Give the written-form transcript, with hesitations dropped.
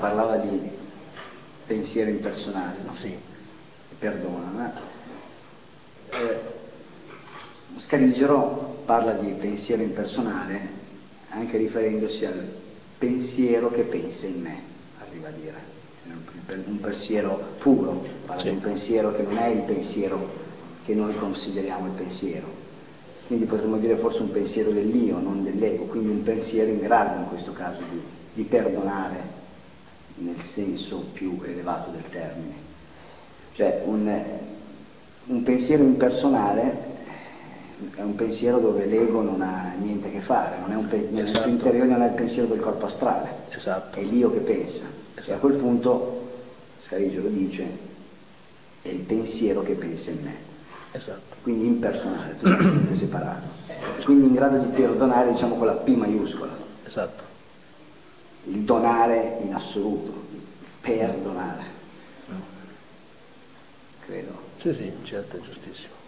parlava di pensiero impersonale, no? Sì. Perdona, ma Scaligero parla di pensiero impersonale anche riferendosi al pensiero che pensa in me, arriva a dire. Un pensiero puro, parla Sì. di un pensiero che non è il pensiero che noi consideriamo il pensiero. Quindi potremmo dire forse un pensiero dell'io, non dell'ego, quindi un pensiero in grado in questo caso di perdonare nel senso più elevato del termine. Cioè un pensiero impersonale è un pensiero dove l'ego non ha niente a che fare, non è nel suo interiore non è il pensiero del corpo astrale, Esatto. è l'io che pensa. Esatto. E a quel punto, Scaligero dice, è il pensiero che pensa in me. Esatto. Quindi impersonale, totalmente separato. Quindi in grado di perdonare, diciamo, con la P maiuscola. Esatto. Il donare in assoluto, perdonare. Credo. Sì, certo, è giustissimo.